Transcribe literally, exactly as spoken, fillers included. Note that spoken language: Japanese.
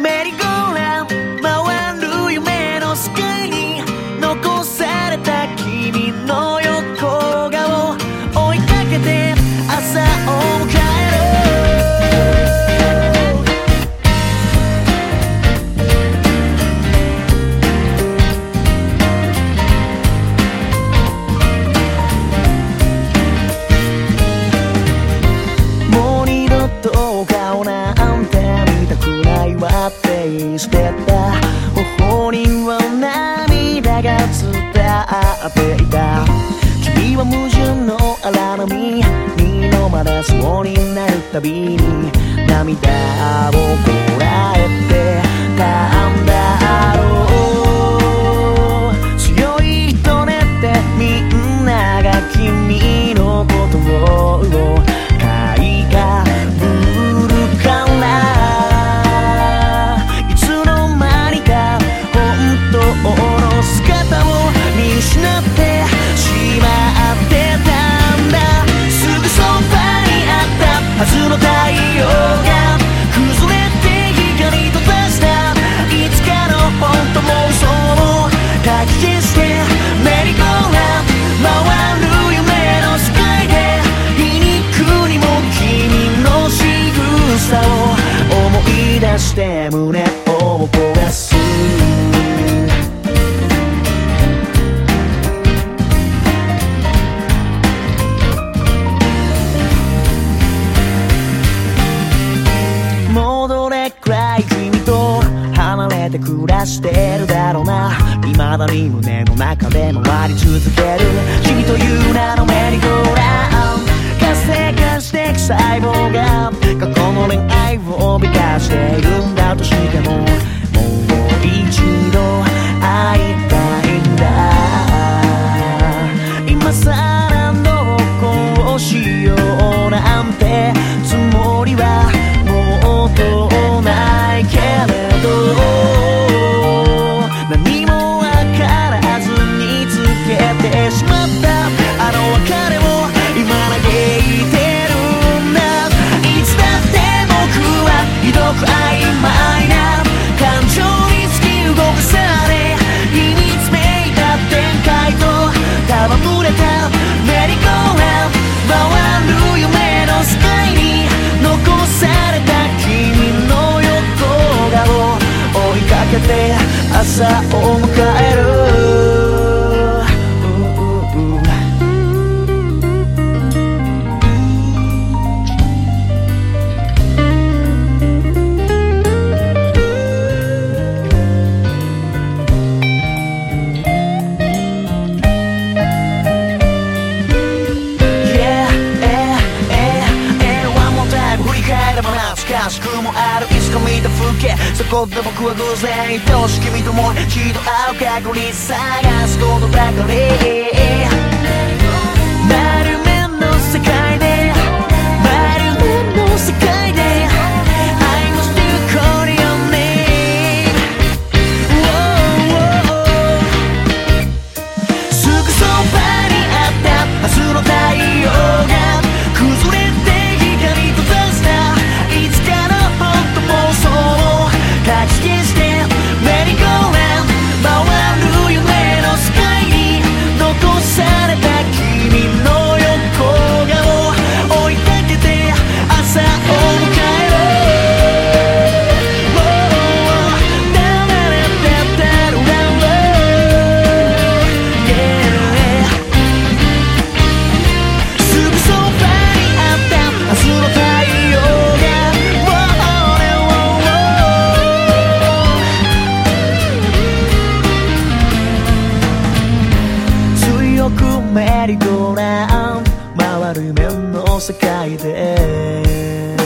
メリーゴーラン回る夢の世界に残された君の横顔追いかけて朝を迎えしてた頬には涙が伝っていた君は矛盾の荒波に飲まれそうになるたびに涙をこらえてたんだろう強い人ねってみんなが君のことを買いかぶるから姿を見失ってしまってたんだすぐそばにあったはずの太陽が崩れて光と出したいつかの本当妄想をかき消してメリーゴーラン回る夢の世界で皮肉にも君の仕草を思い出して胸を焦がす暮らしてるだろうな未だに胸の中で回り続ける君という名のメリーゴーラン活性化していく細胞が過去の恋愛を美化しているんだとしてももう一度会いたいんだ今さらどうこうしようなんてつもりはもうとないけれど何もわからずにつけてしまったあの別れを今嘆いてるんだいつだって僕はひどく曖昧な感情に突き動かされ秘密めいた展開と戯れたメリーゴーラン回る夢の世界に残された君の横顔追いかけて朝を迎える懐かしくもあるいつか見た風景そこで僕は偶然愛しい君ともう一度会う確率探すことばかり丸めの世界で丸めの世界で I will still call your name、oh, oh, oh. すぐそばにあった明日の太陽が崩れて光と出したいつかの本当妄想をかき消してメリーゴーラン回る夢の世界に残された君の横顔追いかけて朝を迎えるすぐそばにあった明日の太陽が強くメリーゴーラン回る夢の世界で